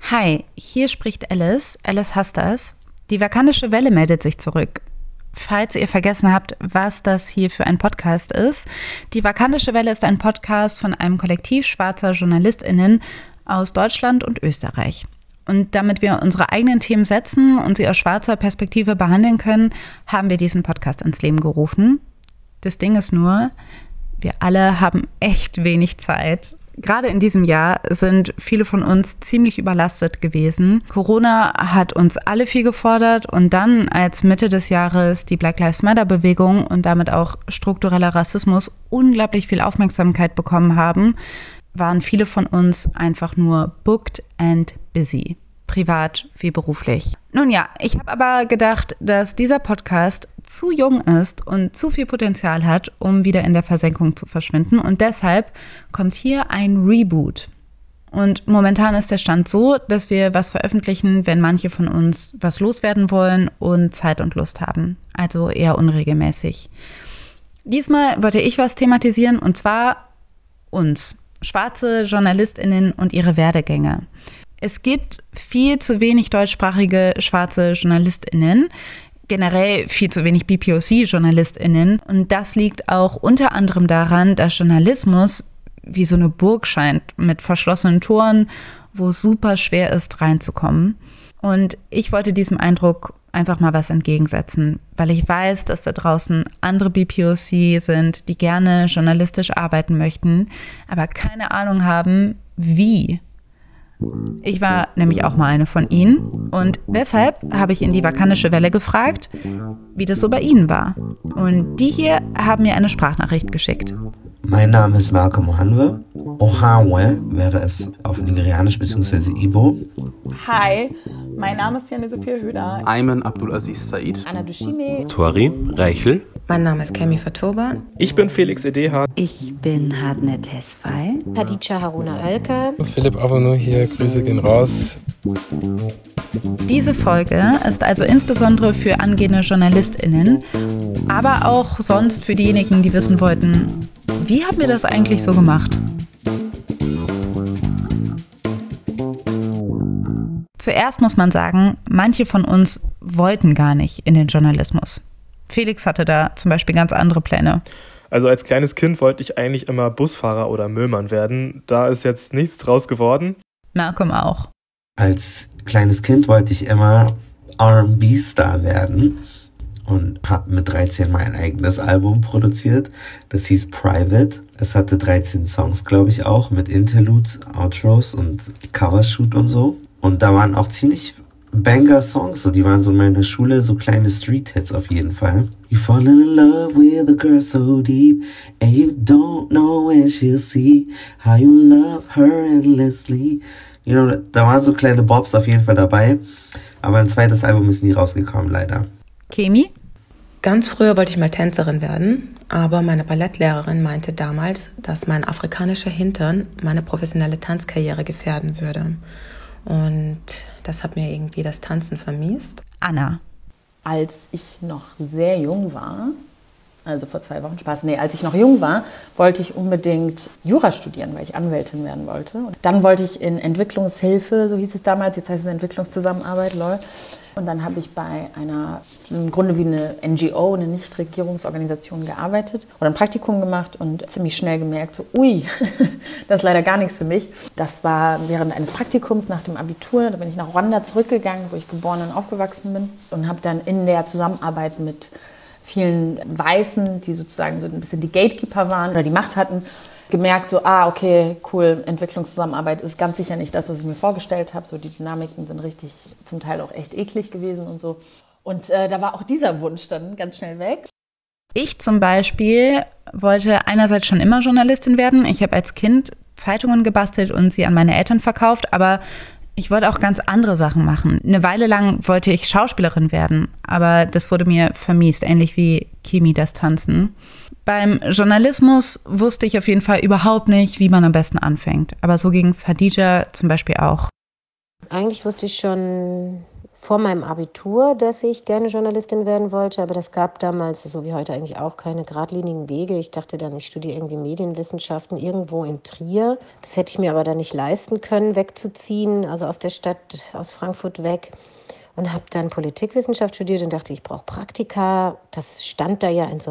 Hi, hier spricht Alice. Alice Hastas. Die Vakanische Welle meldet sich zurück. Falls ihr vergessen habt, was das hier für ein Podcast ist. Die Vakanische Welle ist ein Podcast von einem Kollektiv schwarzer JournalistInnen aus Deutschland und Österreich. Und damit wir unsere eigenen Themen setzen und sie aus schwarzer Perspektive behandeln können, haben wir diesen Podcast ins Leben gerufen. Das Ding ist nur, wir alle haben echt wenig Zeit. Gerade in diesem Jahr sind viele von uns ziemlich überlastet gewesen. Corona hat uns alle viel gefordert und dann, als Mitte des Jahres die Black Lives Matter-Bewegung und damit auch struktureller Rassismus unglaublich viel Aufmerksamkeit bekommen haben, waren viele von uns einfach nur booked and busy. Privat wie beruflich. Nun ja, ich habe aber gedacht, dass dieser Podcast zu jung ist und zu viel Potenzial hat, um wieder in der Versenkung zu verschwinden. Und deshalb kommt hier ein Reboot. Und momentan ist der Stand so, dass wir was veröffentlichen, wenn manche von uns was loswerden wollen und Zeit und Lust haben. Also eher unregelmäßig. Diesmal wollte ich was thematisieren, und zwar uns, schwarze JournalistInnen und ihre Werdegänge. Es gibt viel zu wenig deutschsprachige schwarze JournalistInnen, generell viel zu wenig BPOC-JournalistInnen. Und das liegt auch unter anderem daran, dass Journalismus wie so eine Burg scheint mit verschlossenen Toren, wo es super schwer ist, reinzukommen. Und ich wollte diesem Eindruck einfach mal was entgegensetzen, weil ich weiß, dass da draußen andere BPOC sind, die gerne journalistisch arbeiten möchten, aber keine Ahnung haben, wie. Ich war nämlich auch mal eine von ihnen und deshalb habe ich in die Vakanische Welle gefragt, wie das so bei ihnen war. Und die hier haben mir eine Sprachnachricht geschickt. Mein Name ist Malcolm Ohanwe. Ohanwe wäre es auf Nigerianisch bzw. Igbo. Hi, mein Name ist Jane Sophia Höder. Ayman Abdulaziz Said. Anna Dushime. Tuari Reichel. Mein Name ist Kemi Fatoba. Ich bin Felix Edeha. Ich bin Hadnet Tesfay. Hadija Haruna Alka. Philipp Avonu hier, Grüße gehen raus. Diese Folge ist also insbesondere für angehende JournalistInnen, aber auch sonst für diejenigen, die wissen wollten, wie haben wir das eigentlich so gemacht? Zuerst muss man sagen, manche von uns wollten gar nicht in den Journalismus. Felix hatte da zum Beispiel ganz andere Pläne. Also als kleines Kind wollte ich eigentlich immer Busfahrer oder Müllmann werden. Da ist jetzt nichts draus geworden. Malcolm auch. Als kleines Kind wollte ich immer R&B-Star werden und habe mit 13 mein eigenes Album produziert. Das hieß Private. Es hatte 13 Songs, glaube ich auch, mit Interludes, Outros und Covershoot und so. Und da waren auch ziemlich Banger-Songs, so die waren so in meiner Schule, so kleine Street-Hits auf jeden Fall. You fall in love with a girl so deep and you don't know when she'll see how you love her endlessly. You know, da waren so kleine Bobs auf jeden Fall dabei, aber ein zweites Album ist nie rausgekommen, leider. Kemi? Ganz früher wollte ich mal Tänzerin werden, aber meine Ballettlehrerin meinte damals, dass mein afrikanischer Hintern meine professionelle Tanzkarriere gefährden würde. Und das hat mir irgendwie das Tanzen vermiest. Anna. Als ich noch sehr jung war, also vor 2 Wochen als ich noch jung war, wollte ich unbedingt Jura studieren, weil ich Anwältin werden wollte. Und dann wollte ich in Entwicklungshilfe, so hieß es damals, jetzt heißt es Entwicklungszusammenarbeit, LOL. Und dann habe ich bei einer, im Grunde wie eine NGO, eine Nichtregierungsorganisation gearbeitet oder ein Praktikum gemacht und ziemlich schnell gemerkt, so ui, das ist leider gar nichts für mich. Das war während eines Praktikums nach dem Abitur, da bin ich nach Ruanda zurückgegangen, wo ich geboren und aufgewachsen bin und habe dann in der Zusammenarbeit mit vielen Weißen, die sozusagen so ein bisschen die Gatekeeper waren oder die Macht hatten, gemerkt, so, okay, cool, Entwicklungszusammenarbeit ist ganz sicher nicht das, was ich mir vorgestellt habe. So, die Dynamiken sind richtig, zum Teil auch echt eklig gewesen und so. Und da war auch dieser Wunsch dann ganz schnell weg. Ich zum Beispiel wollte einerseits schon immer Journalistin werden. Ich habe als Kind Zeitungen gebastelt und sie an meine Eltern verkauft, aber ich wollte auch ganz andere Sachen machen. Eine Weile lang wollte ich Schauspielerin werden, aber das wurde mir vermiest, ähnlich wie Kemi das Tanzen. Beim Journalismus wusste ich auf jeden Fall überhaupt nicht, wie man am besten anfängt. Aber so ging es Hadija zum Beispiel auch. Eigentlich wusste ich schon vor meinem Abitur, dass ich gerne Journalistin werden wollte, aber das gab damals, so wie heute eigentlich auch, keine geradlinigen Wege. Ich dachte dann, ich studiere irgendwie Medienwissenschaften irgendwo in Trier. Das hätte ich mir aber dann nicht leisten können, wegzuziehen, also aus der Stadt, aus Frankfurt weg. Und habe dann Politikwissenschaft studiert und dachte, ich brauche Praktika. Das stand da ja in so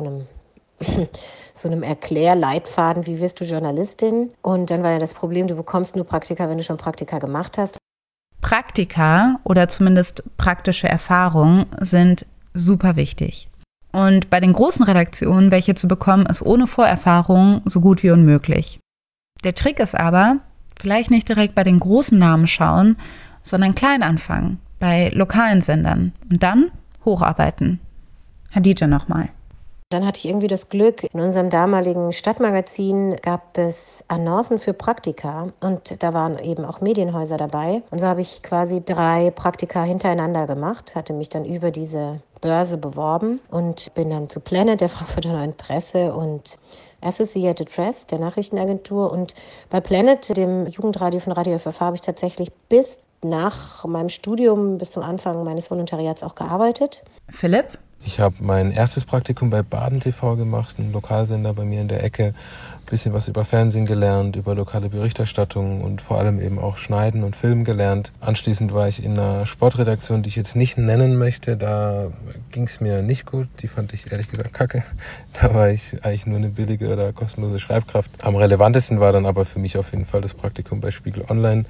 einem Erklärleitfaden, wie wirst du Journalistin? Und dann war ja das Problem, du bekommst nur Praktika, wenn du schon Praktika gemacht hast. Praktika oder zumindest praktische Erfahrung sind super wichtig. Und bei den großen Redaktionen, welche zu bekommen, ist ohne Vorerfahrung so gut wie unmöglich. Der Trick ist aber, vielleicht nicht direkt bei den großen Namen schauen, sondern klein anfangen, bei lokalen Sendern und dann hocharbeiten. Hadija nochmal. Dann hatte ich irgendwie das Glück, in unserem damaligen Stadtmagazin gab es Annoncen für Praktika und da waren eben auch Medienhäuser dabei. Und so habe ich quasi 3 Praktika hintereinander gemacht, hatte mich dann über diese Börse beworben und bin dann zu Planet, der Frankfurter Neuen Presse und Associated Press, der Nachrichtenagentur. Und bei Planet, dem Jugendradio von Radio FFH, habe ich tatsächlich bis nach meinem Studium, bis zum Anfang meines Volontariats auch gearbeitet. Philipp? Ich habe mein erstes Praktikum bei Baden TV gemacht, ein Lokalsender bei mir in der Ecke. Ein bisschen was über Fernsehen gelernt, über lokale Berichterstattung und vor allem eben auch Schneiden und Filmen gelernt. Anschließend war ich in einer Sportredaktion, die ich jetzt nicht nennen möchte. Da ging es mir nicht gut. Die fand ich ehrlich gesagt kacke. Da war ich eigentlich nur eine billige oder kostenlose Schreibkraft. Am relevantesten war dann aber für mich auf jeden Fall das Praktikum bei Spiegel Online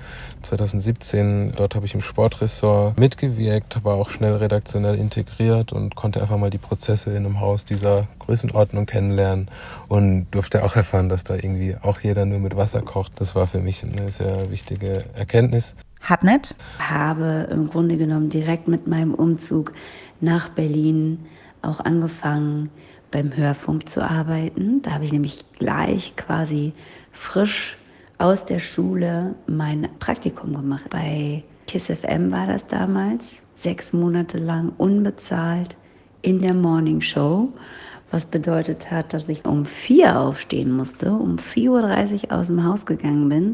2017. Dort habe ich im Sportressort mitgewirkt, war auch schnell redaktionell integriert und konnte einfach mal die Prozesse in einem Haus dieser Größenordnung kennenlernen und durfte auch erfahren, dass da irgendwie auch jeder nur mit Wasser kocht. Das war für mich eine sehr wichtige Erkenntnis. Hadnet? Habe im Grunde genommen direkt mit meinem Umzug nach Berlin auch angefangen, beim Hörfunk zu arbeiten. Da habe ich nämlich gleich quasi frisch aus der Schule mein Praktikum gemacht. Bei KISS FM war das damals, 6 Monate lang unbezahlt in der Morning Show, was bedeutet hat, dass ich um 4 aufstehen musste, um 4:30 Uhr aus dem Haus gegangen bin,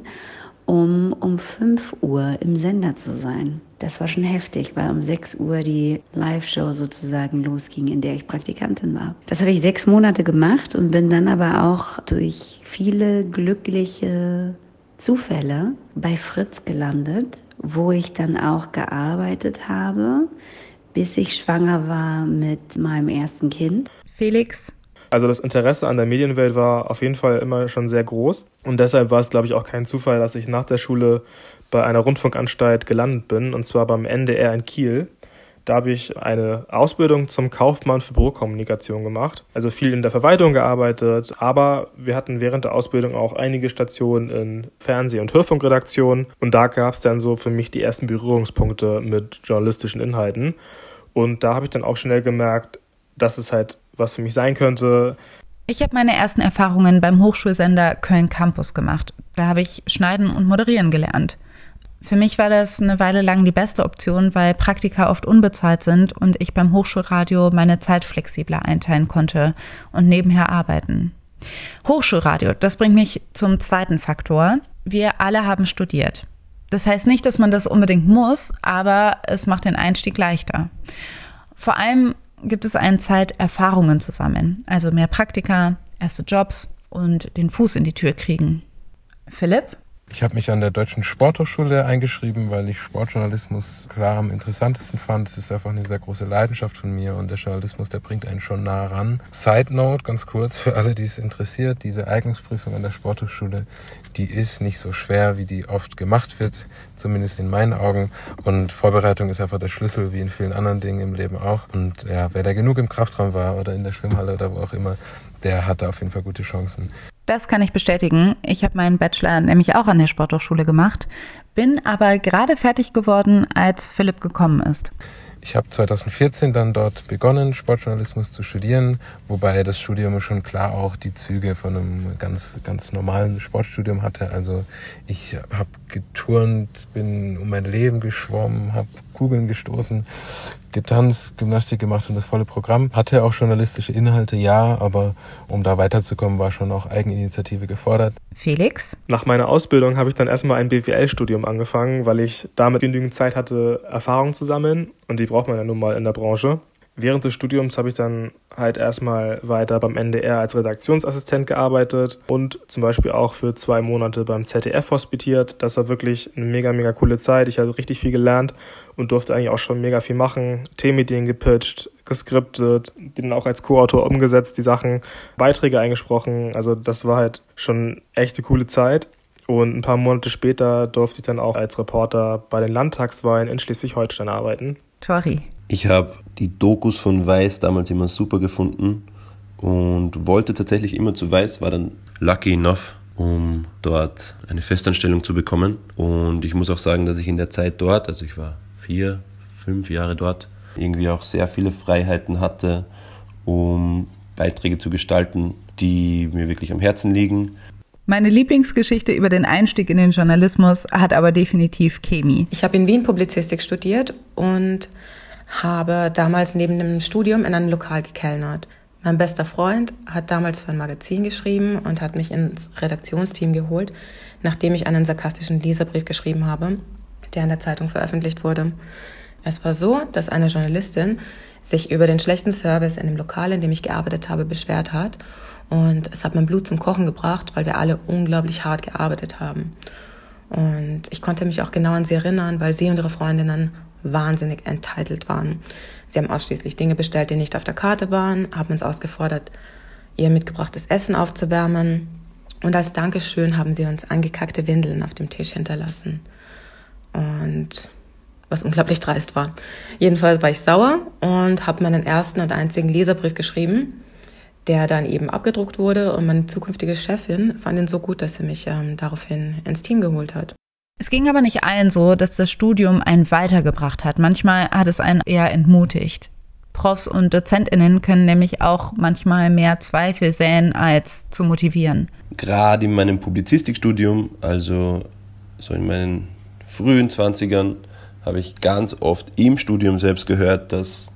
um 5 Uhr im Sender zu sein. Das war schon heftig, weil um 6 Uhr die Live-Show sozusagen losging, in der ich Praktikantin war. Das habe ich 6 Monate gemacht und bin dann aber auch durch viele glückliche Zufälle bei Fritz gelandet, wo ich dann auch gearbeitet habe, bis ich schwanger war mit meinem ersten Kind. Felix? Also das Interesse an der Medienwelt war auf jeden Fall immer schon sehr groß. Und deshalb war es, glaube ich, auch kein Zufall, dass ich nach der Schule bei einer Rundfunkanstalt gelandet bin, und zwar beim NDR in Kiel. Da habe ich eine Ausbildung zum Kaufmann für Bürokommunikation gemacht. Also viel in der Verwaltung gearbeitet, aber wir hatten während der Ausbildung auch einige Stationen in Fernseh- und Hörfunkredaktionen. Und da gab es dann so für mich die ersten Berührungspunkte mit journalistischen Inhalten. Und da habe ich dann auch schnell gemerkt, dass es halt was für mich sein könnte. Ich habe meine ersten Erfahrungen beim Hochschulsender Köln Campus gemacht. Da habe ich Schneiden und Moderieren gelernt. Für mich war das eine Weile lang die beste Option, weil Praktika oft unbezahlt sind und ich beim Hochschulradio meine Zeit flexibler einteilen konnte und nebenher arbeiten. Hochschulradio, das bringt mich zum zweiten Faktor. Wir alle haben studiert. Das heißt nicht, dass man das unbedingt muss, aber es macht den Einstieg leichter. Vor allem gibt es eine Zeit, Erfahrungen zu sammeln, also mehr Praktika, erste Jobs und den Fuß in die Tür kriegen. Philipp? Ich habe mich an der Deutschen Sporthochschule eingeschrieben, weil ich Sportjournalismus klar am interessantesten fand. Es ist einfach eine sehr große Leidenschaft von mir und der Journalismus, der bringt einen schon nah ran. Side Note, ganz kurz, für alle, die es interessiert, diese Eignungsprüfung an der Sporthochschule, die ist nicht so schwer, wie die oft gemacht wird, zumindest in meinen Augen. Und Vorbereitung ist einfach der Schlüssel, wie in vielen anderen Dingen im Leben auch. Und ja, wer da genug im Kraftraum war oder in der Schwimmhalle oder wo auch immer, der hatte auf jeden Fall gute Chancen. Das kann ich bestätigen. Ich habe meinen Bachelor nämlich auch an der Sporthochschule gemacht, bin aber gerade fertig geworden, als Philipp gekommen ist. Ich habe 2014 dann dort begonnen, Sportjournalismus zu studieren, wobei das Studium schon klar auch die Züge von einem ganz normalen Sportstudium hatte. Also ich habe geturnt, bin um mein Leben geschwommen, habe Kugeln gestoßen, getanzt, Gymnastik gemacht und das volle Programm. Hatte auch journalistische Inhalte, ja, aber um da weiterzukommen, war schon auch Eigeninitiative gefordert. Felix? Nach meiner Ausbildung habe ich dann erstmal ein BWL-Studium angefangen, weil ich damit genügend Zeit hatte, Erfahrung zu sammeln. Und die braucht man ja nun mal in der Branche. Während des Studiums habe ich dann halt erstmal weiter beim NDR als Redaktionsassistent gearbeitet und zum Beispiel auch für 2 Monate beim ZDF hospitiert. Das war wirklich eine mega, mega coole Zeit. Ich habe richtig viel gelernt und durfte eigentlich auch schon mega viel machen. Themenideen gepitcht, geskriptet, die dann auch als Co-Autor umgesetzt, die Sachen, Beiträge eingesprochen. Also das war halt schon echt eine coole Zeit. Und ein paar Monate später durfte ich dann auch als Reporter bei den Landtagswahlen in Schleswig-Holstein arbeiten. Tori. Ich habe die Dokus von Weiß damals immer super gefunden und wollte tatsächlich immer zu Weiß, war dann lucky enough, um dort eine Festanstellung zu bekommen. Und ich muss auch sagen, dass ich in der Zeit dort, also ich war 4, 5 Jahre dort, irgendwie auch sehr viele Freiheiten hatte, um Beiträge zu gestalten, die mir wirklich am Herzen liegen. Meine Lieblingsgeschichte über den Einstieg in den Journalismus hat aber definitiv Kemi. Ich habe in Wien Publizistik studiert und habe damals neben dem Studium in einem Lokal gekellnert. Mein bester Freund hat damals für ein Magazin geschrieben und hat mich ins Redaktionsteam geholt, nachdem ich einen sarkastischen Leserbrief geschrieben habe, der in der Zeitung veröffentlicht wurde. Es war so, dass eine Journalistin sich über den schlechten Service in dem Lokal, in dem ich gearbeitet habe, beschwert hat. Und es hat mein Blut zum Kochen gebracht, weil wir alle unglaublich hart gearbeitet haben. Und ich konnte mich auch genau an sie erinnern, weil sie und ihre Freundinnen wahnsinnig entitled waren. Sie haben ausschließlich Dinge bestellt, die nicht auf der Karte waren, haben uns ausgefordert, ihr mitgebrachtes Essen aufzuwärmen. Und als Dankeschön haben sie uns angekackte Windeln auf dem Tisch hinterlassen. Und was unglaublich dreist war. Jedenfalls war ich sauer und habe meinen ersten und einzigen Leserbrief geschrieben, der dann eben abgedruckt wurde. Und meine zukünftige Chefin fand ihn so gut, dass sie mich daraufhin ins Team geholt hat. Es ging aber nicht allen so, dass das Studium einen weitergebracht hat. Manchmal hat es einen eher entmutigt. Profs und DozentInnen können nämlich auch manchmal mehr Zweifel säen, als zu motivieren. Gerade in meinem Publizistikstudium, also so in meinen frühen 20ern, habe ich ganz oft im Studium selbst gehört, dass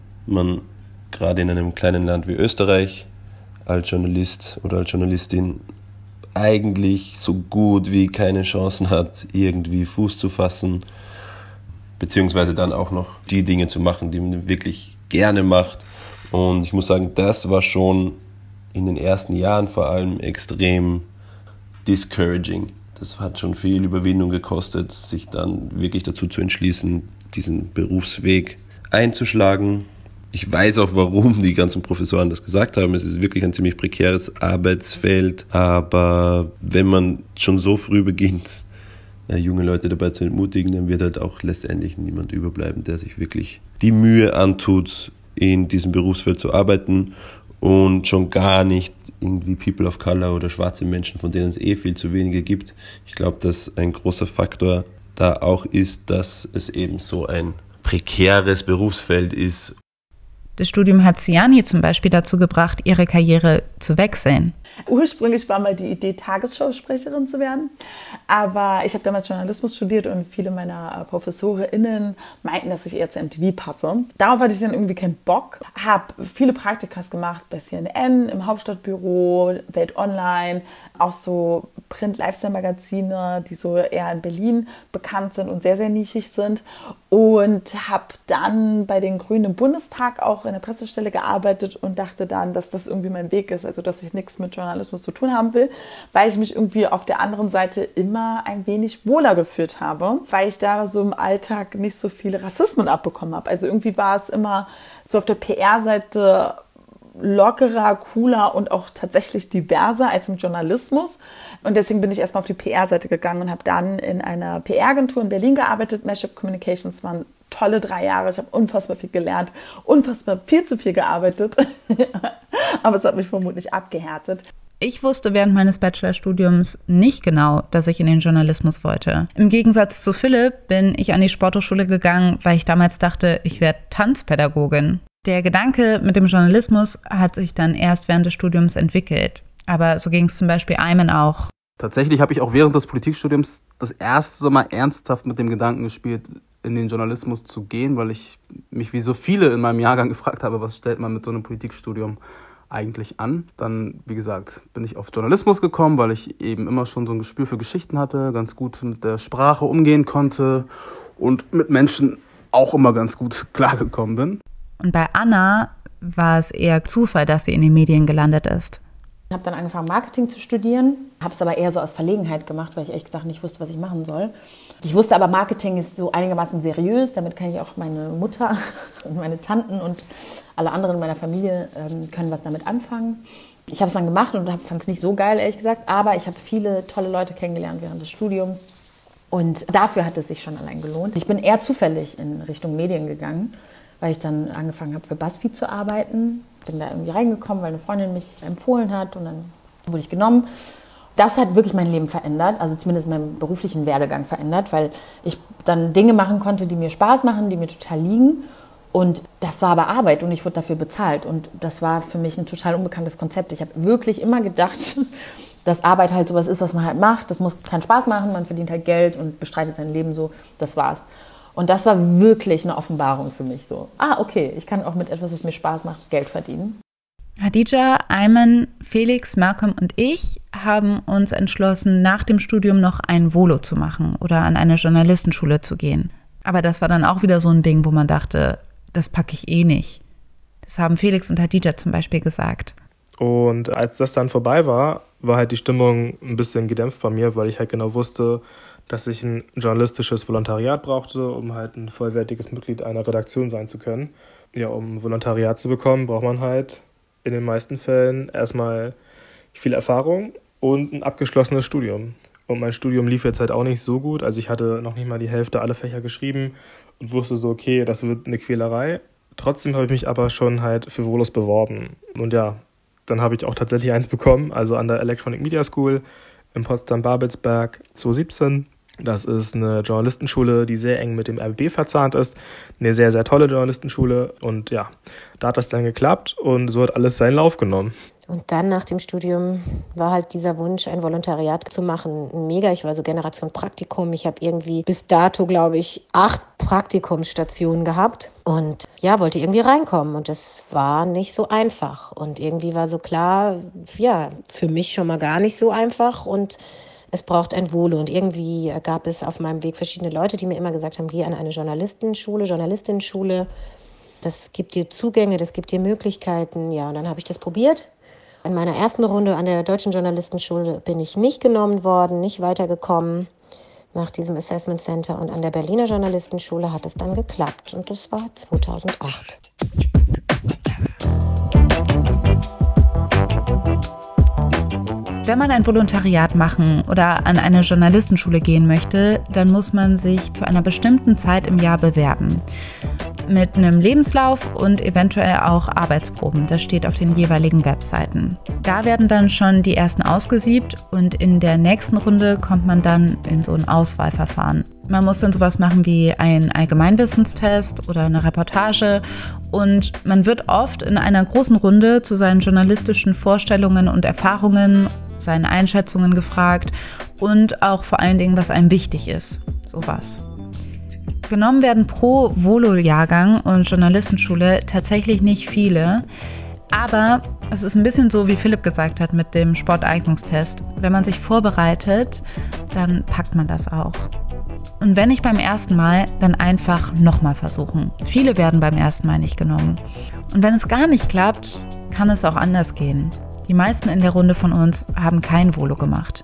man gerade in einem kleinen Land wie Österreich als Journalist oder als Journalistin eigentlich so gut wie keine Chancen hat, irgendwie Fuß zu fassen, beziehungsweise dann auch noch die Dinge zu machen, die man wirklich gerne macht. Und ich muss sagen, das war schon in den ersten Jahren vor allem extrem discouraging. Das hat schon viel Überwindung gekostet, sich dann wirklich dazu zu entschließen, diesen Berufsweg einzuschlagen. Ich weiß auch, warum die ganzen Professoren das gesagt haben. Es ist wirklich ein ziemlich prekäres Arbeitsfeld. Aber wenn man schon so früh beginnt, junge Leute dabei zu entmutigen, dann wird halt auch letztendlich niemand überbleiben, der sich wirklich die Mühe antut, in diesem Berufsfeld zu arbeiten und schon gar nicht irgendwie People of Color oder schwarze Menschen, von denen es viel zu wenige gibt. Ich glaube, dass ein großer Faktor da auch ist, dass es eben so ein prekäres Berufsfeld ist. Das Studium hat Siani zum Beispiel dazu gebracht, ihre Karriere zu wechseln. Ursprünglich war mal die Idee, Tagesschausprecherin zu werden. Aber ich habe damals Journalismus studiert und viele meiner ProfessorInnen meinten, dass ich eher zu MTV passe. Darauf hatte ich dann irgendwie keinen Bock. Habe viele Praktikas gemacht bei CNN, im Hauptstadtbüro, Welt Online, auch so Print-Lifestyle-Magazine, die so eher in Berlin bekannt sind und sehr, sehr nischig sind. Und habe dann bei den Grünen im Bundestag auch in der Pressestelle gearbeitet und dachte dann, dass das irgendwie mein Weg ist, also dass ich nichts mit Journalismus zu tun haben will, weil ich mich irgendwie auf der anderen Seite immer ein wenig wohler gefühlt habe, weil ich da so im Alltag nicht so viel Rassismen abbekommen habe. Also irgendwie war es immer so auf der PR-Seite lockerer, cooler und auch tatsächlich diverser als im Journalismus. Und deswegen bin ich erstmal auf die PR-Seite gegangen und habe dann in einer PR-Agentur in Berlin gearbeitet. Mashup Communications waren tolle 3 Jahre. Ich habe unfassbar viel gelernt, unfassbar viel zu viel gearbeitet. Aber es hat mich vermutlich abgehärtet. Ich wusste während meines Bachelorstudiums nicht genau, dass ich in den Journalismus wollte. Im Gegensatz zu Philipp bin ich an die Sporthochschule gegangen, weil ich damals dachte, ich werde Tanzpädagogin. Der Gedanke mit dem Journalismus hat sich dann erst während des Studiums entwickelt. Aber so ging es zum Beispiel Ayman auch. Tatsächlich habe ich auch während des Politikstudiums das erste Mal ernsthaft mit dem Gedanken gespielt, in den Journalismus zu gehen, weil ich mich wie so viele in meinem Jahrgang gefragt habe, was stellt man mit so einem Politikstudium eigentlich an. Dann, wie gesagt, bin ich auf Journalismus gekommen, weil ich eben immer schon so ein Gespür für Geschichten hatte, ganz gut mit der Sprache umgehen konnte und mit Menschen auch immer ganz gut klargekommen bin. Und bei Anna war es eher Zufall, dass sie in den Medien gelandet ist. Ich habe dann angefangen, Marketing zu studieren, habe es aber eher so aus Verlegenheit gemacht, weil ich ehrlich gesagt nicht wusste, was ich machen soll. Ich wusste aber, Marketing ist so einigermaßen seriös, damit kann ich auch meine Mutter und meine Tanten und alle anderen in meiner Familie können was damit anfangen. Ich habe es dann gemacht und fand es nicht so geil, ehrlich gesagt, aber ich habe viele tolle Leute kennengelernt während des Studiums und dafür hat es sich schon allein gelohnt. Ich bin eher zufällig in Richtung Medien gegangen, weil ich dann angefangen habe, für BuzzFeed zu arbeiten. Bin da irgendwie reingekommen, weil eine Freundin mich empfohlen hat und dann wurde ich genommen. Das hat wirklich mein Leben verändert, also zumindest meinen beruflichen Werdegang verändert, weil ich dann Dinge machen konnte, die mir Spaß machen, die mir total liegen. Und das war aber Arbeit und ich wurde dafür bezahlt. Und das war für mich ein total unbekanntes Konzept. Ich habe wirklich immer gedacht, dass Arbeit halt sowas ist, was man halt macht. Das muss keinen Spaß machen, man verdient halt Geld und bestreitet sein Leben so. Das war's. Und das war wirklich eine Offenbarung für mich so. Okay, ich kann auch mit etwas, was mir Spaß macht, Geld verdienen. Hadija, Ayman, Felix, Malcolm und ich haben uns entschlossen, nach dem Studium noch ein Volo zu machen oder an eine Journalistenschule zu gehen. Aber das war dann auch wieder so ein Ding, wo man dachte, das packe ich eh nicht. Das haben Felix und Hadija zum Beispiel gesagt. Und als das dann vorbei war, war halt die Stimmung ein bisschen gedämpft bei mir, weil ich halt genau wusste, dass ich ein journalistisches Volontariat brauchte, um halt ein vollwertiges Mitglied einer Redaktion sein zu können. Ja, um ein Volontariat zu bekommen, braucht man halt in den meisten Fällen erstmal viel Erfahrung und ein abgeschlossenes Studium. Und mein Studium lief jetzt halt auch nicht so gut. Also ich hatte noch nicht mal die Hälfte aller Fächer geschrieben und wusste so, okay, das wird eine Quälerei. Trotzdem habe ich mich aber schon halt für Volos beworben. Und ja, dann habe ich auch tatsächlich eins bekommen, also an der Electronic Media School in Potsdam-Babelsberg 2017. Das ist eine Journalistenschule, die sehr eng mit dem RBB verzahnt ist. Eine sehr, sehr tolle Journalistenschule. Und ja, da hat das dann geklappt und so hat alles seinen Lauf genommen. Und dann nach dem Studium war halt dieser Wunsch, ein Volontariat zu machen, mega. Ich war so Generation Praktikum. Ich habe irgendwie bis dato, glaube ich, 8 Praktikumsstationen gehabt. Und ja, wollte irgendwie reinkommen. Und das war nicht so einfach. Und irgendwie war so klar, ja, für mich schon mal gar nicht so einfach. Und es braucht ein Volo. Und irgendwie gab es auf meinem Weg verschiedene Leute, die mir immer gesagt haben, geh an eine Journalistinnenschule. Das gibt dir Zugänge, das gibt dir Möglichkeiten. Ja, und dann habe ich das probiert. In meiner ersten Runde an der Deutschen Journalistenschule bin ich nicht genommen worden, nicht weitergekommen nach diesem Assessment Center. Und an der Berliner Journalistenschule hat es dann geklappt. Und das war 2008. Wenn man ein Volontariat machen oder an eine Journalistenschule gehen möchte, dann muss man sich zu einer bestimmten Zeit im Jahr bewerben. Mit einem Lebenslauf und eventuell auch Arbeitsproben. Das steht auf den jeweiligen Webseiten. Da werden dann schon die ersten ausgesiebt und in der nächsten Runde kommt man dann in so ein Auswahlverfahren. Man muss dann sowas machen wie einen Allgemeinwissenstest oder eine Reportage und man wird oft in einer großen Runde zu seinen journalistischen Vorstellungen und Erfahrungen, seinen Einschätzungen gefragt und auch vor allen Dingen, was einem wichtig ist. Sowas. Genommen werden pro Volo-Jahrgang und Journalistenschule tatsächlich nicht viele, aber es ist ein bisschen so, wie Philipp gesagt hat mit dem Sporteignungstest. Wenn man sich vorbereitet, dann packt man das auch. Und wenn nicht beim ersten Mal, dann einfach nochmal versuchen. Viele werden beim ersten Mal nicht genommen. Und wenn es gar nicht klappt, kann es auch anders gehen. Die meisten in der Runde von uns haben kein Volo gemacht.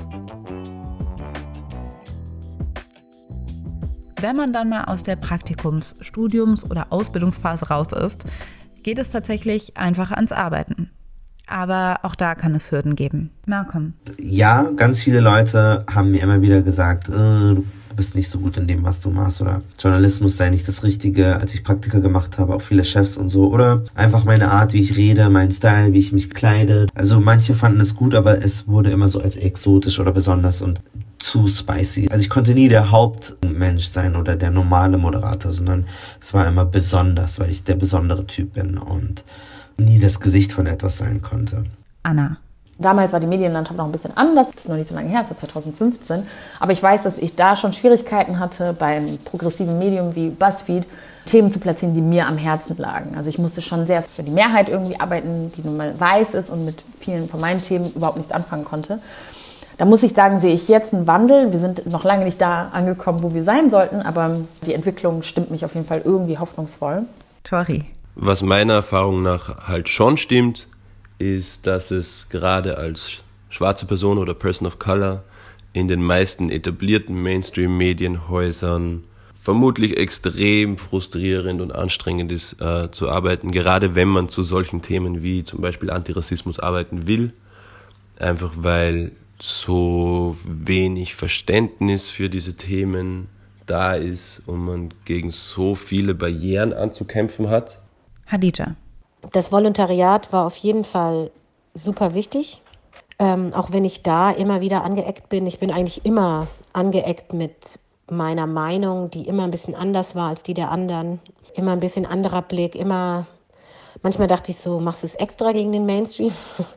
Wenn man dann mal aus der Praktikums-, Studiums- oder Ausbildungsphase raus ist, geht es tatsächlich einfach ans Arbeiten. Aber auch da kann es Hürden geben. Malcolm. Ja, ganz viele Leute haben mir immer wieder gesagt, du bist nicht so gut in dem, was du machst, oder Journalismus sei nicht das Richtige, als ich Praktika gemacht habe, auch viele Chefs und so, oder einfach meine Art, wie ich rede, mein Style, wie ich mich kleide. Also manche fanden es gut, aber es wurde immer so als exotisch oder besonders und zu spicy. Also ich konnte nie der Hauptmensch sein oder der normale Moderator, sondern es war immer besonders, weil ich der besondere Typ bin und nie das Gesicht von etwas sein konnte. Anna. Damals war die Medienlandschaft noch ein bisschen anders, das ist noch nicht so lange her, das war 2015. Aber ich weiß, dass ich da schon Schwierigkeiten hatte, beim progressiven Medium wie BuzzFeed Themen zu platzieren, die mir am Herzen lagen. Also ich musste schon sehr für die Mehrheit irgendwie arbeiten, die nun mal weiß ist und mit vielen von meinen Themen überhaupt nichts anfangen konnte. Da muss ich sagen, sehe ich jetzt einen Wandel. Wir sind noch lange nicht da angekommen, wo wir sein sollten, aber die Entwicklung stimmt mich auf jeden Fall irgendwie hoffnungsvoll. Tori. Was meiner Erfahrung nach halt schon stimmt, ist, dass es gerade als schwarze Person oder Person of Color in den meisten etablierten Mainstream-Medienhäusern vermutlich extrem frustrierend und anstrengend ist zu arbeiten, gerade wenn man zu solchen Themen wie zum Beispiel Antirassismus arbeiten will, einfach weil so wenig Verständnis für diese Themen da ist und man gegen so viele Barrieren anzukämpfen hat. Hadija. Das Volontariat war auf jeden Fall super wichtig, auch wenn ich da immer wieder angeeckt bin. Ich bin eigentlich immer angeeckt mit meiner Meinung, die immer ein bisschen anders war als die der anderen. Immer ein bisschen anderer Blick, manchmal dachte ich so, machst du es extra gegen den Mainstream?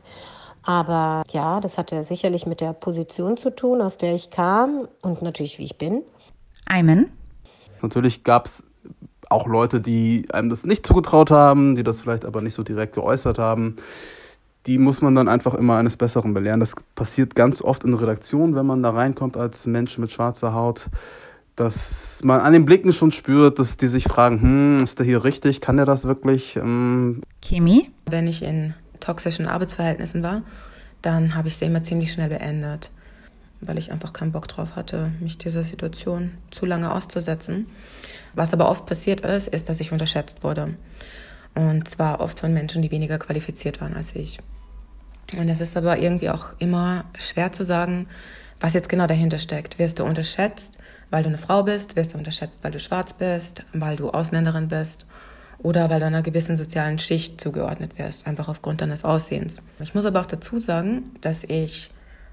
Aber ja, das hatte sicherlich mit der Position zu tun, aus der ich kam und natürlich, wie ich bin. Ayman. Natürlich gab es auch Leute, die einem das nicht zugetraut haben, die das vielleicht aber nicht so direkt geäußert haben. Die muss man dann einfach immer eines Besseren belehren. Das passiert ganz oft in Redaktionen, wenn man da reinkommt als Mensch mit schwarzer Haut, dass man an den Blicken schon spürt, dass die sich fragen, ist der hier richtig, kann der das wirklich? Kimi? Wenn ich in toxischen Arbeitsverhältnissen war, dann habe ich sie immer ziemlich schnell beendet, weil ich einfach keinen Bock drauf hatte, mich dieser Situation zu lange auszusetzen. Was aber oft passiert ist, dass ich unterschätzt wurde. Und zwar oft von Menschen, die weniger qualifiziert waren als ich. Und es ist aber irgendwie auch immer schwer zu sagen, was jetzt genau dahinter steckt. Wirst du unterschätzt, weil du eine Frau bist? Wirst du unterschätzt, weil du schwarz bist? Weil du Ausländerin bist? Oder weil du einer gewissen sozialen Schicht zugeordnet wirst, einfach aufgrund deines Aussehens. Ich muss aber auch dazu sagen, dass ich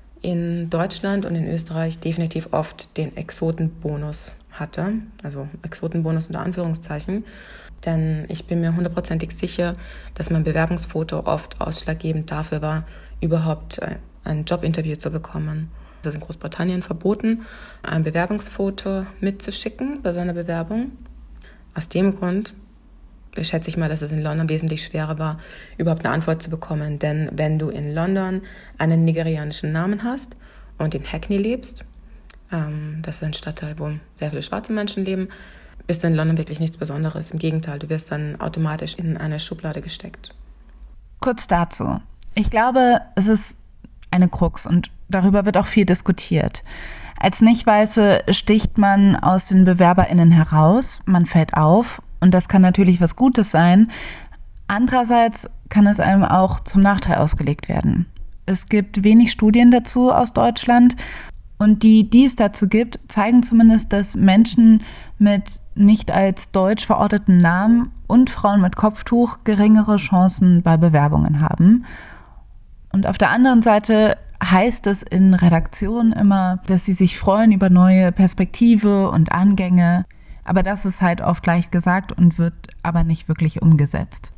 in Deutschland und in Österreich definitiv oft den Exotenbonus hatte, also Exotenbonus unter Anführungszeichen, denn ich bin mir 100%ig sicher, dass mein Bewerbungsfoto oft ausschlaggebend dafür war, überhaupt ein Jobinterview zu bekommen. Es ist in Großbritannien verboten, ein Bewerbungsfoto mitzuschicken bei seiner Bewerbung. Aus dem Grund schätze ich mal, dass es in London wesentlich schwerer war, überhaupt eine Antwort zu bekommen. Denn wenn du in London einen nigerianischen Namen hast und in Hackney lebst, das ist ein Stadtteil, wo sehr viele schwarze Menschen leben, bist du in London wirklich nichts Besonderes. Im Gegenteil, du wirst dann automatisch in eine Schublade gesteckt. Kurz dazu. Ich glaube, es ist eine Krux und darüber wird auch viel diskutiert. Als Nicht-Weiße sticht man aus den BewerberInnen heraus, man fällt auf und das kann natürlich was Gutes sein. Andererseits kann es einem auch zum Nachteil ausgelegt werden. Es gibt wenig Studien dazu aus Deutschland und die es dazu gibt, zeigen zumindest, dass Menschen mit nicht als deutsch verorteten Namen und Frauen mit Kopftuch geringere Chancen bei Bewerbungen haben. Und auf der anderen Seite heißt es in Redaktionen immer, dass sie sich freuen über neue Perspektive und Angänge. Aber das ist halt oft leicht gesagt und wird aber nicht wirklich umgesetzt.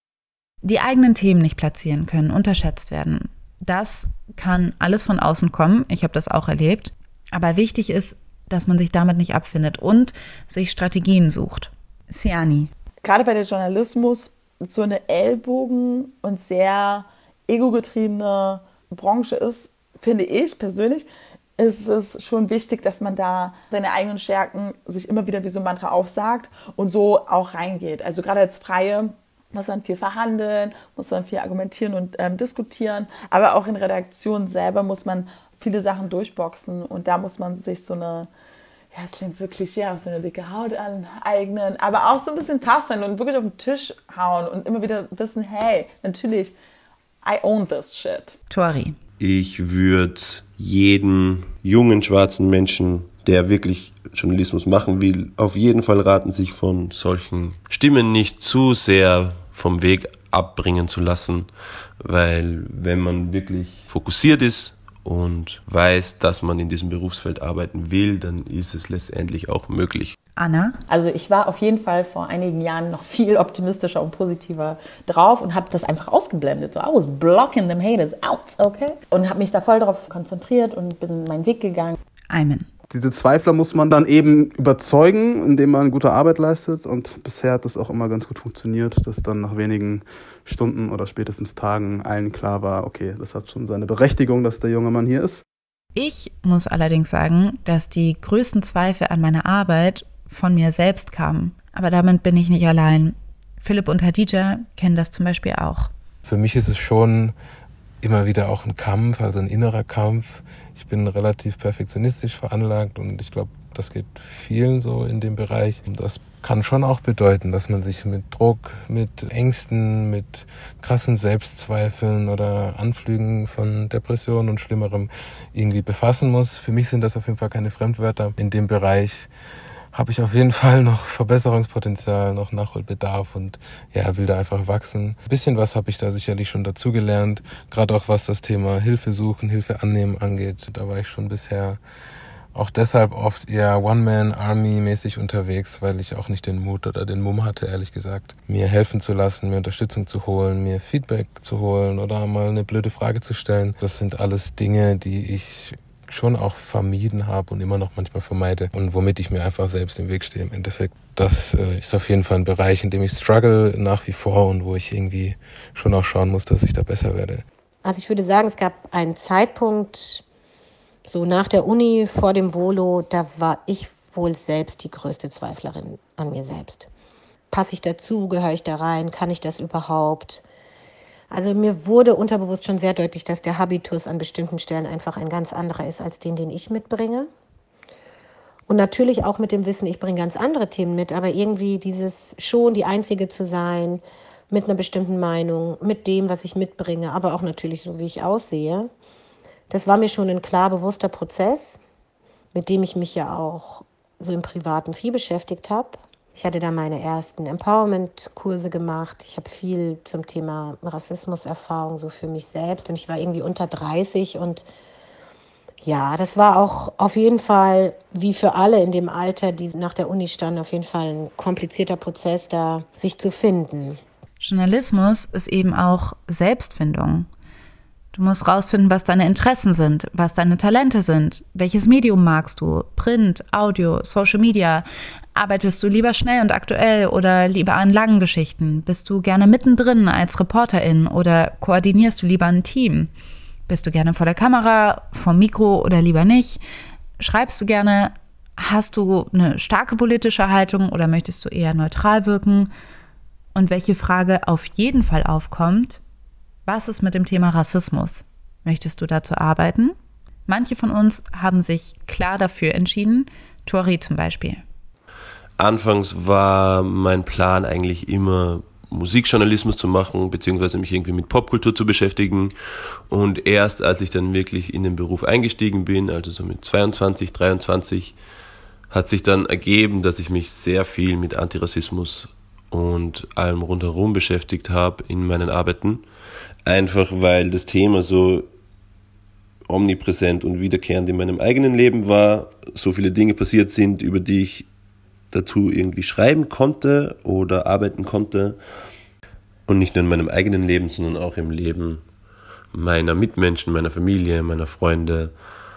Die eigenen Themen nicht platzieren können, unterschätzt werden. Das kann alles von außen kommen. Ich habe das auch erlebt. Aber wichtig ist, dass man sich damit nicht abfindet und sich Strategien sucht. Siani. Gerade weil der Journalismus so eine Ellbogen- und sehr egogetriebene Branche ist, finde ich persönlich, ist es schon wichtig, dass man da seine eigenen Stärken sich immer wieder wie so ein Mantra aufsagt und so auch reingeht. Also gerade als Freie muss man viel verhandeln, muss man viel argumentieren und diskutieren, aber auch in Redaktionen selber muss man viele Sachen durchboxen und da muss man sich so eine, ja, es klingt so klischeehaft, so eine dicke Haut aneignen, aber auch so ein bisschen tough sein und wirklich auf den Tisch hauen und immer wieder wissen, hey, natürlich, I own this shit. Tori. Ich würde jeden jungen schwarzen Menschen, der wirklich Journalismus machen will, auf jeden Fall raten, sich von solchen Stimmen nicht zu sehr vom Weg abbringen zu lassen, weil wenn man wirklich fokussiert ist und weiß, dass man in diesem Berufsfeld arbeiten will, dann ist es letztendlich auch möglich. Anna? Also ich war auf jeden Fall vor einigen Jahren noch viel optimistischer und positiver drauf und habe das einfach ausgeblendet. So, I was blocking them haters out, okay? Und habe mich da voll drauf konzentriert und bin meinen Weg gegangen. Ayman. Diese Zweifler muss man dann eben überzeugen, indem man gute Arbeit leistet. Und bisher hat das auch immer ganz gut funktioniert, dass dann nach wenigen Stunden oder spätestens Tagen allen klar war, okay, das hat schon seine Berechtigung, dass der junge Mann hier ist. Ich muss allerdings sagen, dass die größten Zweifel an meiner Arbeit von mir selbst kamen. Aber damit bin ich nicht allein. Philipp und Hadija kennen das zum Beispiel auch. Für mich ist es schon immer wieder auch ein Kampf, also ein innerer Kampf. Ich bin relativ perfektionistisch veranlagt und ich glaube, das geht vielen so in dem Bereich. Und das kann schon auch bedeuten, dass man sich mit Druck, mit Ängsten, mit krassen Selbstzweifeln oder Anflügen von Depressionen und Schlimmerem irgendwie befassen muss. Für mich sind das auf jeden Fall keine Fremdwörter. In dem Bereich habe ich auf jeden Fall noch Verbesserungspotenzial, noch Nachholbedarf und ja, will da einfach wachsen. Ein bisschen was habe ich da sicherlich schon dazugelernt, gerade auch was das Thema Hilfe suchen, Hilfe annehmen angeht. Da war ich schon bisher auch deshalb oft eher One-Man-Army-mäßig unterwegs, weil ich auch nicht den Mut oder den Mumm hatte, ehrlich gesagt, mir helfen zu lassen, mir Unterstützung zu holen, mir Feedback zu holen oder mal eine blöde Frage zu stellen. Das sind alles Dinge, die ich schon auch vermieden habe und immer noch manchmal vermeide und womit ich mir einfach selbst im Weg stehe im Endeffekt. Das ist auf jeden Fall ein Bereich, in dem ich struggle nach wie vor und wo ich irgendwie schon auch schauen muss, dass ich da besser werde. Also ich würde sagen, es gab einen Zeitpunkt, so nach der Uni, vor dem Volo, da war ich wohl selbst die größte Zweiflerin an mir selbst. Passe ich dazu? Gehöre ich da rein? Kann ich das überhaupt? Also mir wurde unterbewusst schon sehr deutlich, dass der Habitus an bestimmten Stellen einfach ein ganz anderer ist als den ich mitbringe. Und natürlich auch mit dem Wissen, ich bringe ganz andere Themen mit, aber irgendwie dieses schon die Einzige zu sein, mit einer bestimmten Meinung, mit dem, was ich mitbringe, aber auch natürlich so, wie ich aussehe, das war mir schon ein klar bewusster Prozess, mit dem ich mich ja auch so im Privaten viel beschäftigt habe. Ich hatte da meine ersten Empowerment-Kurse gemacht. Ich habe viel zum Thema Rassismus-Erfahrung so für mich selbst. Und ich war irgendwie unter 30. Und ja, das war auch auf jeden Fall, wie für alle in dem Alter, die nach der Uni standen, auf jeden Fall ein komplizierter Prozess, da sich zu finden. Journalismus ist eben auch Selbstfindung. Du musst rausfinden, was deine Interessen sind, was deine Talente sind. Welches Medium magst du? Print, Audio, Social Media? Arbeitest du lieber schnell und aktuell oder lieber an langen Geschichten? Bist du gerne mittendrin als Reporterin oder koordinierst du lieber ein Team? Bist du gerne vor der Kamera, vom Mikro oder lieber nicht? Schreibst du gerne? Hast du eine starke politische Haltung oder möchtest du eher neutral wirken? Und welche Frage auf jeden Fall aufkommt: Was ist mit dem Thema Rassismus? Möchtest du dazu arbeiten? Manche von uns haben sich klar dafür entschieden, Tori zum Beispiel. Anfangs war mein Plan eigentlich immer, Musikjournalismus zu machen, beziehungsweise mich irgendwie mit Popkultur zu beschäftigen. Und erst als ich dann wirklich in den Beruf eingestiegen bin, also so mit 22, 23, hat sich dann ergeben, dass ich mich sehr viel mit Antirassismus und allem rundherum beschäftigt habe in meinen Arbeiten. Einfach weil das Thema so omnipräsent und wiederkehrend in meinem eigenen Leben war, so viele Dinge passiert sind, über die ich dazu irgendwie schreiben konnte oder arbeiten konnte. Und nicht nur in meinem eigenen Leben, sondern auch im Leben meiner Mitmenschen, meiner Familie, meiner Freunde.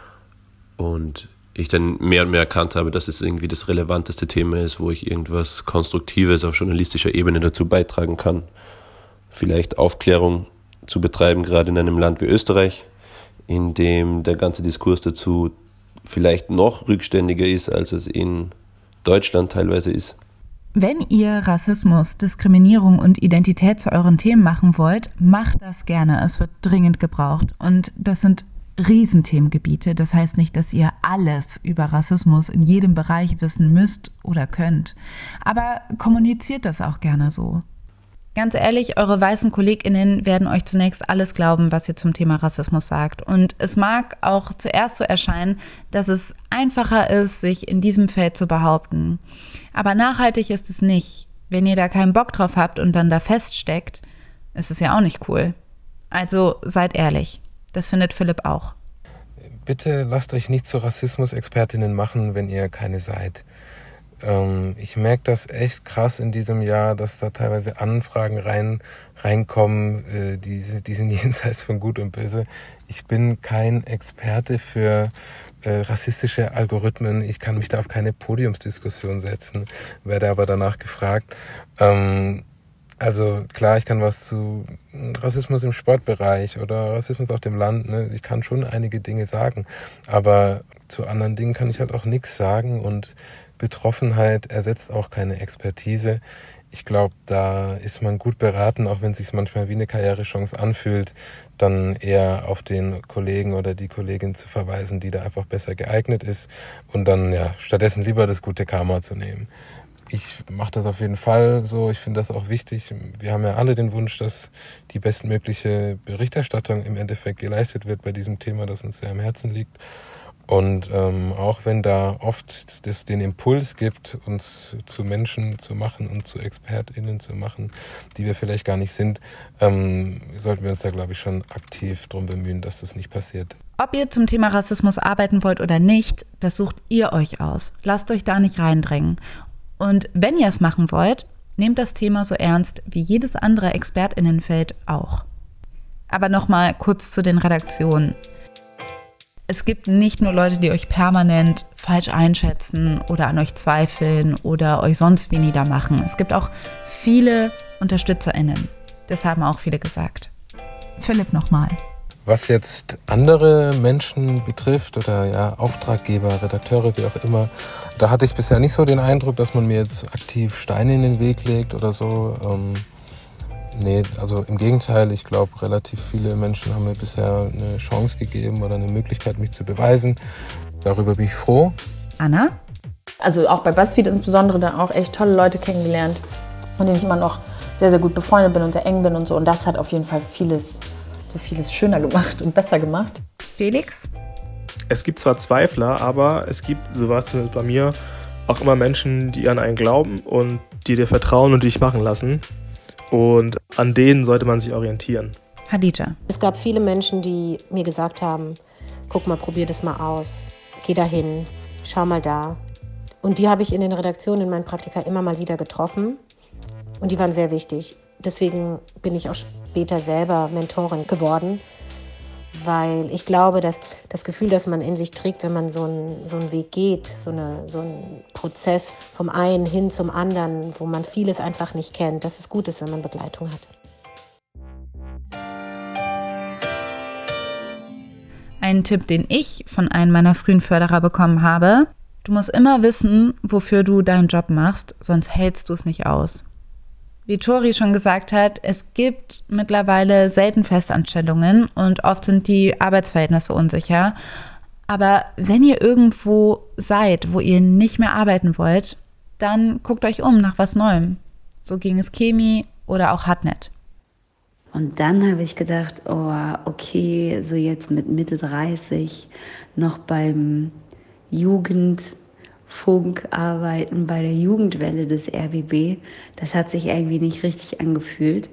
Und ich dann mehr und mehr erkannt habe, dass es irgendwie das relevanteste Thema ist, wo ich irgendwas Konstruktives auf journalistischer Ebene dazu beitragen kann. Vielleicht Aufklärung zu betreiben, gerade in einem Land wie Österreich, in dem der ganze Diskurs dazu vielleicht noch rückständiger ist, als es in Deutschland teilweise ist. Wenn ihr Rassismus, Diskriminierung und Identität zu euren Themen machen wollt, macht das gerne. Es wird dringend gebraucht. Und das sind Riesenthemengebiete. Das heißt nicht, dass ihr alles über Rassismus in jedem Bereich wissen müsst oder könnt. Aber kommuniziert das auch gerne so. Ganz ehrlich, eure weißen KollegInnen werden euch zunächst alles glauben, was ihr zum Thema Rassismus sagt. Und es mag auch zuerst so erscheinen, dass es einfacher ist, sich in diesem Feld zu behaupten. Aber nachhaltig ist es nicht. Wenn ihr da keinen Bock drauf habt und dann da feststeckt, ist es ja auch nicht cool. Also seid ehrlich. Das findet Philipp auch. Bitte lasst euch nicht zu Rassismus-Expertinnen machen, wenn ihr keine seid. Ich merke das echt krass in diesem Jahr, dass da teilweise Anfragen reinkommen, die sind jenseits von Gut und Böse. Ich bin kein Experte für rassistische Algorithmen. Ich kann mich da auf keine Podiumsdiskussion setzen, werde aber danach gefragt. Also klar, ich kann was zu Rassismus im Sportbereich oder Rassismus auf dem Land, ne? Ich kann schon einige Dinge sagen, aber zu anderen Dingen kann ich halt auch nichts sagen und Betroffenheit ersetzt auch keine Expertise. Ich glaube, da ist man gut beraten, auch wenn es sich manchmal wie eine Karrierechance anfühlt, dann eher auf den Kollegen oder die Kollegin zu verweisen, die da einfach besser geeignet ist und dann ja stattdessen lieber das gute Karma zu nehmen. Ich mache das auf jeden Fall so. Ich finde das auch wichtig. Wir haben ja alle den Wunsch, dass die bestmögliche Berichterstattung im Endeffekt geleistet wird bei diesem Thema, das uns sehr am Herzen liegt. Und auch wenn da oft das den Impuls gibt, uns zu Menschen zu machen und zu ExpertInnen zu machen, die wir vielleicht gar nicht sind, sollten wir uns da, glaube ich, schon aktiv drum bemühen, dass das nicht passiert. Ob ihr zum Thema Rassismus arbeiten wollt oder nicht, das sucht ihr euch aus. Lasst euch da nicht reindrängen. Und wenn ihr es machen wollt, nehmt das Thema so ernst wie jedes andere ExpertInnenfeld auch. Aber nochmal kurz zu den Redaktionen. Es gibt nicht nur Leute, die euch permanent falsch einschätzen oder an euch zweifeln oder euch sonst wie niedermachen. Es gibt auch viele UnterstützerInnen. Das haben auch viele gesagt. Philipp nochmal. Was jetzt andere Menschen betrifft oder ja Auftraggeber, Redakteure, wie auch immer, da hatte ich bisher nicht so den Eindruck, dass man mir jetzt aktiv Steine in den Weg legt oder so. Nee, also im Gegenteil, ich glaube, relativ viele Menschen haben mir bisher eine Chance gegeben oder eine Möglichkeit, mich zu beweisen. Darüber bin ich froh. Anna? Also auch bei BuzzFeed insbesondere dann auch echt tolle Leute kennengelernt, mit denen ich immer noch sehr, sehr gut befreundet bin und sehr eng bin und so. Und das hat auf jeden Fall vieles schöner gemacht und besser gemacht. Felix? Es gibt zwar Zweifler, aber es gibt, so war es zumindest bei mir, auch immer Menschen, die an einen glauben und die dir vertrauen und dich machen lassen. Und an denen sollte man sich orientieren. Hadija. Es gab viele Menschen, die mir gesagt haben, guck mal, probier das mal aus, geh da hin, schau mal da. Und die habe ich in den Redaktionen in meinen Praktika immer mal wieder getroffen und die waren sehr wichtig. Deswegen bin ich auch später selber Mentorin geworden, weil ich glaube, dass das Gefühl, das man in sich trägt, wenn man so einen Weg geht, so einen Prozess vom einen hin zum anderen, wo man vieles einfach nicht kennt, dass es gut ist, wenn man Begleitung hat. Ein Tipp, den ich von einem meiner frühen Förderer bekommen habe: Du musst immer wissen, wofür du deinen Job machst, sonst hältst du es nicht aus. Wie Tori schon gesagt hat, es gibt mittlerweile selten Festanstellungen und oft sind die Arbeitsverhältnisse unsicher. Aber wenn ihr irgendwo seid, wo ihr nicht mehr arbeiten wollt, dann guckt euch um nach was Neuem. So ging es Kemi oder auch Hatnet. Und dann habe ich gedacht, oh, okay, so jetzt mit Mitte 30 noch beim Jugendfunk arbeiten, bei der Jugendwelle des RBB, das hat sich irgendwie nicht richtig angefühlt,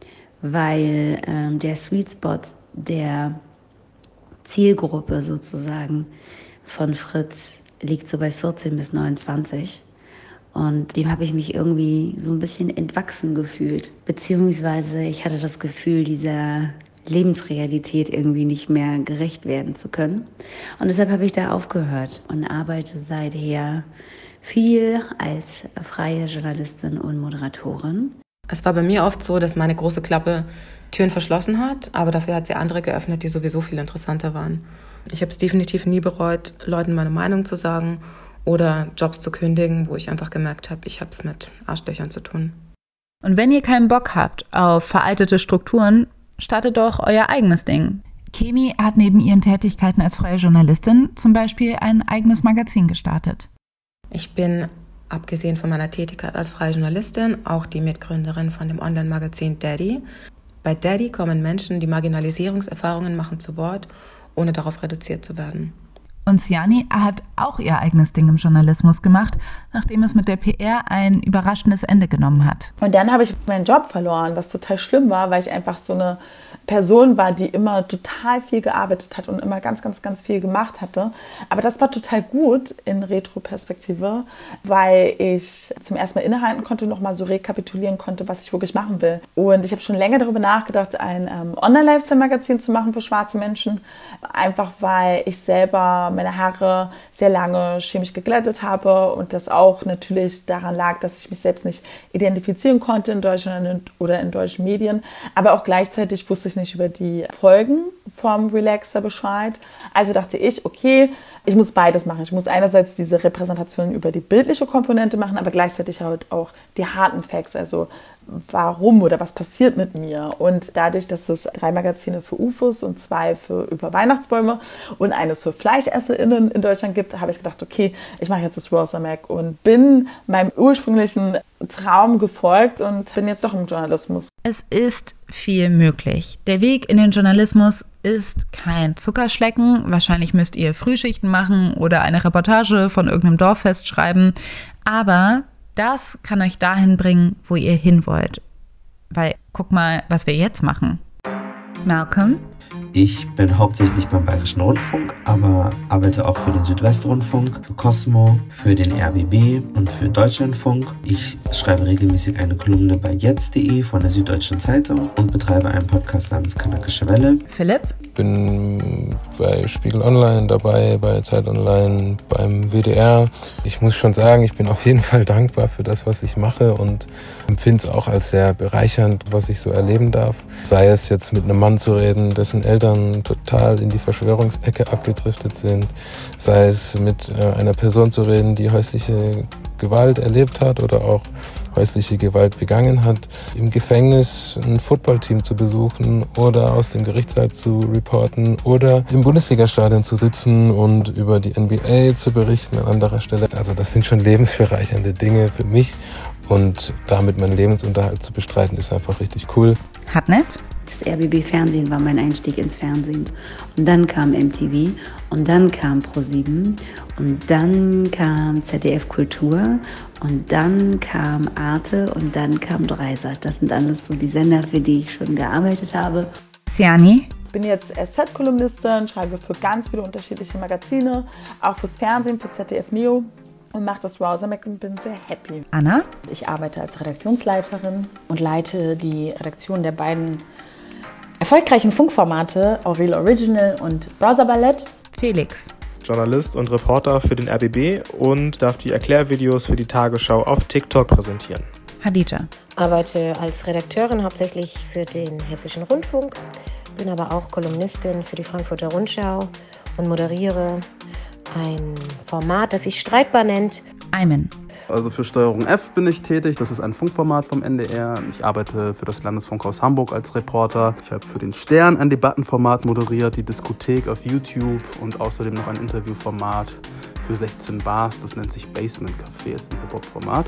weil der Sweet Spot der Zielgruppe sozusagen von Fritz liegt so bei 14 bis 29. Und dem habe ich mich irgendwie so ein bisschen entwachsen gefühlt. Beziehungsweise ich hatte das Gefühl, dieser Lebensrealität irgendwie nicht mehr gerecht werden zu können. Und deshalb habe ich da aufgehört und arbeite seither viel als freie Journalistin und Moderatorin. Es war bei mir oft so, dass meine große Klappe Türen verschlossen hat, aber dafür hat sie andere geöffnet, die sowieso viel interessanter waren. Ich habe es definitiv nie bereut, Leuten meine Meinung zu sagen oder Jobs zu kündigen, wo ich einfach gemerkt habe, ich habe es mit Arschlöchern zu tun. Und wenn ihr keinen Bock habt auf veraltete Strukturen, startet doch euer eigenes Ding. Kemi hat neben ihren Tätigkeiten als freie Journalistin zum Beispiel ein eigenes Magazin gestartet. Ich bin, abgesehen von meiner Tätigkeit als freie Journalistin, auch die Mitgründerin von dem Online-Magazin Daddy. Bei Daddy kommen Menschen, die Marginalisierungserfahrungen machen, zu Wort, ohne darauf reduziert zu werden. Und Siani hat auch ihr eigenes Ding im Journalismus gemacht, nachdem es mit der PR ein überraschendes Ende genommen hat. Und dann habe ich meinen Job verloren, was total schlimm war, weil ich einfach so eine Person war, die immer total viel gearbeitet hat und immer ganz, ganz, ganz viel gemacht hatte. Aber das war total gut in Retroperspektive, weil ich zum ersten Mal innehalten konnte, nochmal so rekapitulieren konnte, was ich wirklich machen will. Und ich habe schon länger darüber nachgedacht, ein Online-Lifestyle-Magazin zu machen für schwarze Menschen. Einfach weil ich selber meine Haare sehr lange chemisch geglättet habe und das auch natürlich daran lag, dass ich mich selbst nicht identifizieren konnte in Deutschland oder in deutschen Medien. Aber auch gleichzeitig wusste ich nicht über die Folgen vom Relaxer Bescheid. Also dachte ich, okay, ich muss beides machen. Ich muss einerseits diese Repräsentation über die bildliche Komponente machen, aber gleichzeitig halt auch die harten Facts, also warum oder was passiert mit mir. Und dadurch, dass es 3 Magazine für UFOs und 2 für über Weihnachtsbäume und eines für FleischesserInnen in Deutschland gibt, habe ich gedacht, okay, ich mache jetzt das Rosa Mac und bin meinem ursprünglichen Traum gefolgt und bin jetzt doch im Journalismus. Es ist viel möglich. Der Weg in den Journalismus ist kein Zuckerschlecken. Wahrscheinlich müsst ihr Frühschichten machen oder eine Reportage von irgendeinem Dorffest schreiben. Aber das kann euch dahin bringen, wo ihr hin wollt. Weil, guck mal, was wir jetzt machen. Malcolm? Ich bin hauptsächlich beim Bayerischen Rundfunk, aber arbeite auch für den Südwestrundfunk, für Cosmo, für den RBB und für Deutschlandfunk. Ich schreibe regelmäßig eine Kolumne bei jetzt.de von der Süddeutschen Zeitung und betreibe einen Podcast namens Kanakische Welle. Philipp? Ich bin bei Spiegel Online dabei, bei Zeit Online, beim WDR. Ich muss schon sagen, ich bin auf jeden Fall dankbar für das, was ich mache und empfinde es auch als sehr bereichernd, was ich so erleben darf. Sei es jetzt mit einem Mann zu reden, dessen Eltern total in die Verschwörungsecke abgedriftet sind, sei es mit einer Person zu reden, die häusliche Gewalt erlebt hat oder auch häusliche Gewalt begangen hat, im Gefängnis ein Footballteam zu besuchen oder aus dem Gerichtssaal zu reporten oder im Bundesligastadion zu sitzen und über die NBA zu berichten an anderer Stelle. Also das sind schon lebensbereichernde Dinge für mich und damit meinen Lebensunterhalt zu bestreiten, ist einfach richtig cool. Hartnett? Das RBB-Fernsehen war mein Einstieg ins Fernsehen. Und dann kam MTV und dann kam ProSieben und dann kam ZDF Kultur und dann kam Arte und dann kam Dreisat. Das sind alles so die Sender, für die ich schon gearbeitet habe. Siani? Ich bin jetzt SZ-Kolumnistin, schreibe für ganz viele unterschiedliche Magazine, auch fürs Fernsehen, für ZDF Neo. Und mache das Rosa Mac und bin sehr happy. Anna? Ich arbeite als Redaktionsleiterin und leite die Redaktion der beiden erfolgreichen Funkformate Aurel Original und Browser Ballett. Felix? Journalist und Reporter für den RBB und darf die Erklärvideos für die Tagesschau auf TikTok präsentieren. Hadija? Arbeite als Redakteurin hauptsächlich für den Hessischen Rundfunk, bin aber auch Kolumnistin für die Frankfurter Rundschau und moderiere ein Format, das sich Streitbar nennt. Ayman? Also für Steuerung F bin ich tätig, das ist ein Funkformat vom NDR. Ich arbeite für das Landesfunkhaus Hamburg als Reporter. Ich habe für den Stern ein Debattenformat moderiert, die Diskothek auf YouTube und außerdem noch ein Interviewformat für 16 Bars, das nennt sich Basement Café, ist ein Hip-Hop-Format.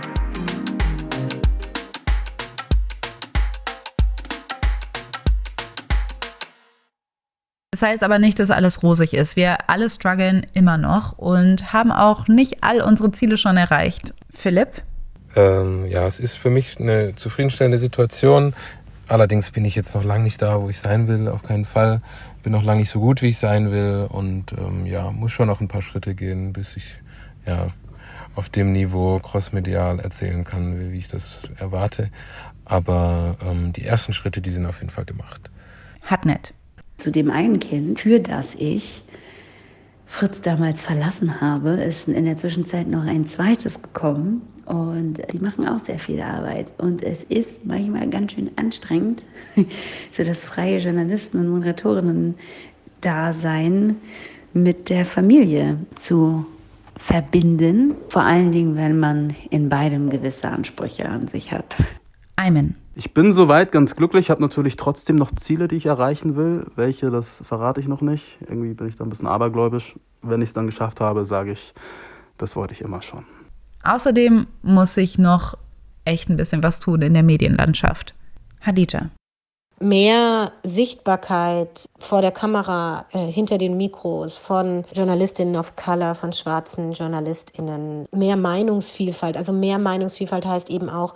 Das heißt aber nicht, dass alles rosig ist. Wir alle strugglen immer noch und haben auch nicht all unsere Ziele schon erreicht. Philipp? Ja, es ist für mich eine zufriedenstellende Situation. Allerdings bin ich jetzt noch lange nicht da, wo ich sein will, auf keinen Fall. Bin noch lange nicht so gut, wie ich sein will und muss schon noch ein paar Schritte gehen, bis ich auf dem Niveau crossmedial erzählen kann, wie ich das erwarte. Aber die ersten Schritte, die sind auf jeden Fall gemacht. Hartnett? Zu dem einen Kind, für das ich Fritz damals verlassen habe, ist in der Zwischenzeit noch ein zweites gekommen. Und die machen auch sehr viel Arbeit. Und es ist manchmal ganz schön anstrengend, so das freie Journalisten- und Moderatorinnen-Dasein mit der Familie zu verbinden. Vor allen Dingen, wenn man in beidem gewisse Ansprüche an sich hat. Ayman? Ich bin soweit ganz glücklich, habe natürlich trotzdem noch Ziele, die ich erreichen will. Welche, das verrate ich noch nicht. Irgendwie bin ich da ein bisschen abergläubisch. Wenn ich es dann geschafft habe, sage ich, das wollte ich immer schon. Außerdem muss sich noch echt ein bisschen was tun in der Medienlandschaft. Hadija? Mehr Sichtbarkeit vor der Kamera, hinter den Mikros von Journalistinnen of Color, von schwarzen JournalistInnen. Mehr Meinungsvielfalt. Also mehr Meinungsvielfalt heißt eben auch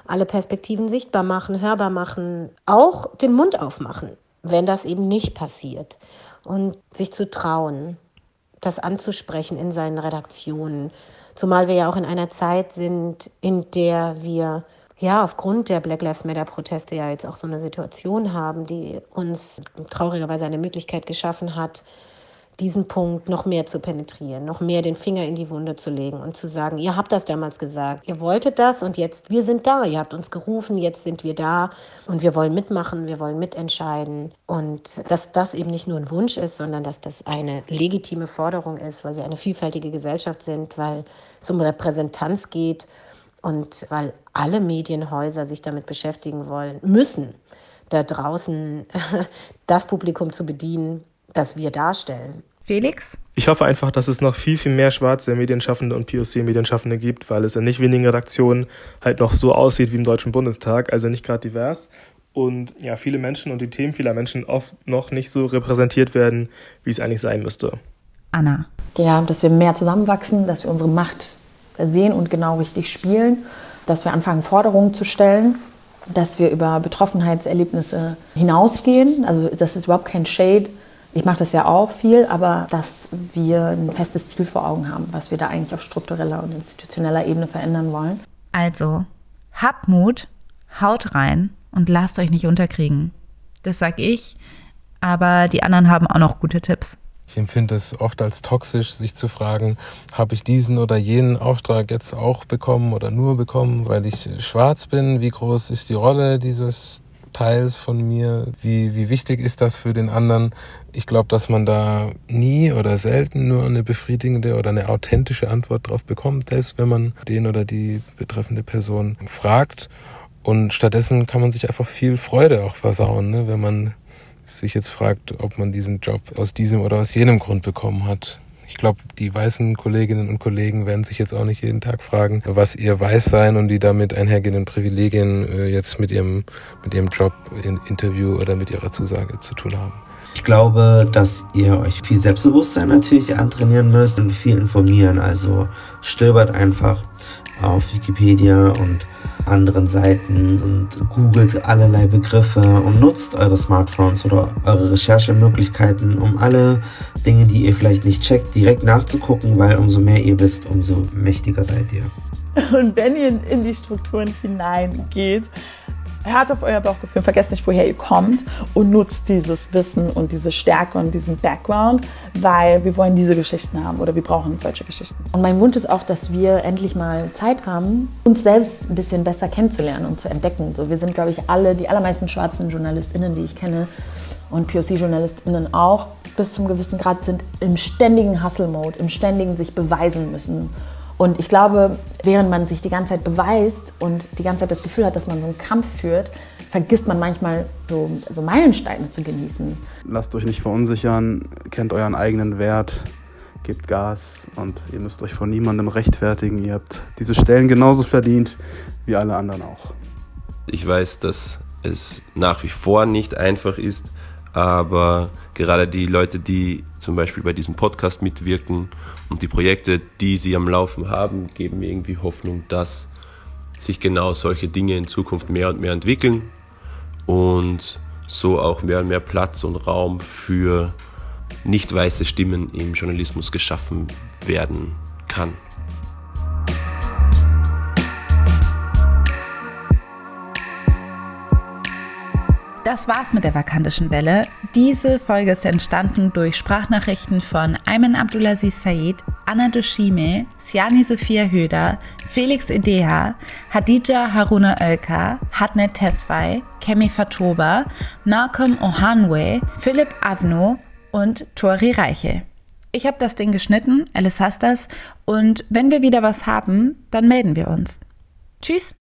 alle Perspektiven sichtbar machen, hörbar machen, auch den Mund aufmachen, wenn das eben nicht passiert. Und sich zu trauen, das anzusprechen in seinen Redaktionen. Zumal wir ja auch in einer Zeit sind, in der wir aufgrund der Black Lives Matter Proteste ja jetzt auch so eine Situation haben, die uns traurigerweise eine Möglichkeit geschaffen hat, diesen Punkt noch mehr zu penetrieren, noch mehr den Finger in die Wunde zu legen und zu sagen, ihr habt das damals gesagt, ihr wolltet das und jetzt, wir sind da, ihr habt uns gerufen, jetzt sind wir da und wir wollen mitmachen, wir wollen mitentscheiden und dass das eben nicht nur ein Wunsch ist, sondern dass das eine legitime Forderung ist, weil wir eine vielfältige Gesellschaft sind, weil es um Repräsentanz geht und weil alle Medienhäuser sich damit beschäftigen müssen, da draußen das Publikum zu bedienen, das wir darstellen. Felix? Ich hoffe einfach, dass es noch viel, viel mehr schwarze Medienschaffende und POC-Medienschaffende gibt, weil es in nicht wenigen Redaktionen halt noch so aussieht wie im Deutschen Bundestag, also nicht gerade divers. Und ja, viele Menschen und die Themen vieler Menschen oft noch nicht so repräsentiert werden, wie es eigentlich sein müsste. Anna? Ja, dass wir mehr zusammenwachsen, dass wir unsere Macht sehen und genau richtig spielen, dass wir anfangen, Forderungen zu stellen, dass wir über Betroffenheitserlebnisse hinausgehen. Also das ist überhaupt kein Shade. Ich mache das ja auch viel, aber dass wir ein festes Ziel vor Augen haben, was wir da eigentlich auf struktureller und institutioneller Ebene verändern wollen. Also, habt Mut, haut rein und lasst euch nicht unterkriegen. Das sag ich, aber die anderen haben auch noch gute Tipps. Ich empfinde es oft als toxisch, sich zu fragen, habe ich diesen oder jenen Auftrag jetzt auch bekommen oder nur bekommen, weil ich schwarz bin? Wie groß ist die Rolle dieses Teils von mir? Wie wichtig ist das für den anderen? Ich glaube, dass man da nie oder selten nur eine befriedigende oder eine authentische Antwort drauf bekommt, selbst wenn man den oder die betreffende Person fragt. Und stattdessen kann man sich einfach viel Freude auch versauen, ne? Wenn man sich jetzt fragt, ob man diesen Job aus diesem oder aus jenem Grund bekommen hat. Ich glaube, die weißen Kolleginnen und Kollegen werden sich jetzt auch nicht jeden Tag fragen, was ihr Weißsein und die damit einhergehenden Privilegien jetzt mit ihrem Job, Interview oder mit ihrer Zusage zu tun haben. Ich glaube, dass ihr euch viel Selbstbewusstsein natürlich antrainieren müsst und viel informieren. Also stöbert einfach auf Wikipedia und anderen Seiten und googelt allerlei Begriffe und nutzt eure Smartphones oder eure Recherchemöglichkeiten, um alle Dinge, die ihr vielleicht nicht checkt, direkt nachzugucken, weil umso mehr ihr wisst, umso mächtiger seid ihr. Und wenn ihr in die Strukturen hineingeht, hört auf euer Bauchgefühl, vergesst nicht, woher ihr kommt und nutzt dieses Wissen und diese Stärke und diesen Background, weil wir wollen diese Geschichten haben oder wir brauchen solche Geschichten. Und mein Wunsch ist auch, dass wir endlich mal Zeit haben, uns selbst ein bisschen besser kennenzulernen und zu entdecken. So, wir sind, glaube ich, die allermeisten schwarzen JournalistInnen, die ich kenne und POC-JournalistInnen auch, bis zum gewissen Grad sind im ständigen Hustle-Mode, im ständigen sich beweisen müssen. Und ich glaube, während man sich die ganze Zeit beweist und die ganze Zeit das Gefühl hat, dass man so einen Kampf führt, vergisst man manchmal so Meilensteine zu genießen. Lasst euch nicht verunsichern, kennt euren eigenen Wert, gebt Gas und ihr müsst euch vor niemandem rechtfertigen. Ihr habt diese Stellen genauso verdient wie alle anderen auch. Ich weiß, dass es nach wie vor nicht einfach ist, aber gerade die Leute, die zum Beispiel bei diesem Podcast mitwirken und die Projekte, die sie am Laufen haben, geben mir irgendwie Hoffnung, dass sich genau solche Dinge in Zukunft mehr und mehr entwickeln und so auch mehr und mehr Platz und Raum für nicht weiße Stimmen im Journalismus geschaffen werden kann. Das war's mit der Vakantischen Welle. Diese Folge ist entstanden durch Sprachnachrichten von Ayman Abdulaziz Said, Anna Dushime, Siani Sophia Höder, Felix Edeha, Hadija Haruna Oelka, Hadnet Tesfaye, Kemi Fatoba, Malcolm Ohanwe, Philipp Avno und Tori Reiche. Ich habe das Ding geschnitten, Alice Hastas, und wenn wir wieder was haben, dann melden wir uns. Tschüss!